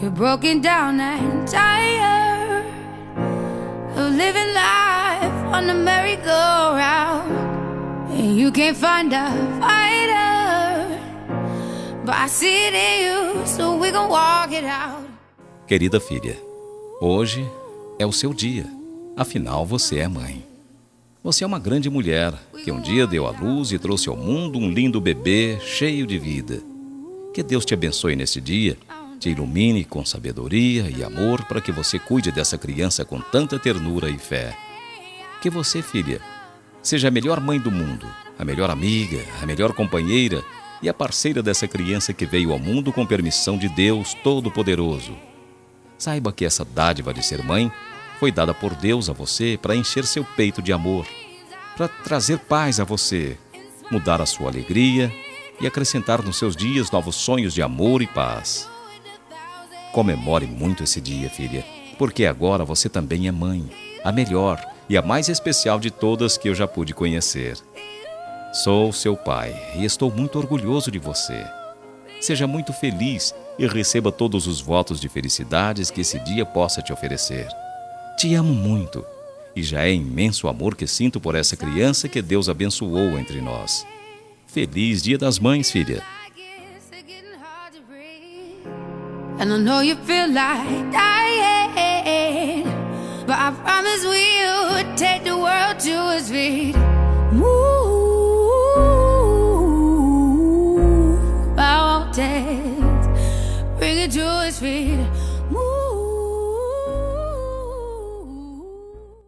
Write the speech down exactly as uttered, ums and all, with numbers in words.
You're broken down and tired of living life on the merry-go-round, and you can't find a fighter, but I see it in you, so we gon' walk it out. Querida filha, hoje é o seu dia. Afinal, você é mãe. Você é uma grande mulher que um dia deu à luz e trouxe ao mundo um lindo bebê cheio de vida. Que Deus te abençoe nesse dia, te ilumine com sabedoria e amor para que você cuide dessa criança com tanta ternura e fé. Que você, filha, seja a melhor mãe do mundo, a melhor amiga, a melhor companheira e a parceira dessa criança que veio ao mundo com permissão de Deus Todo-Poderoso. Saiba que essa dádiva de ser mãe foi dada por Deus a você para encher seu peito de amor, para trazer paz a você, mudar a sua alegria e acrescentar nos seus dias novos sonhos de amor e paz. Comemore muito esse dia, filha, porque agora você também é mãe, a melhor e a mais especial de todas que eu já pude conhecer. Sou seu pai e estou muito orgulhoso de você. Seja muito feliz e receba todos os votos de felicidades que esse dia possa te oferecer. Te amo muito e já é imenso o amor que sinto por essa criança que Deus abençoou entre nós. Feliz Dia das Mães, filha! And I know you feel like dying, but I promise we would take the world to its feet.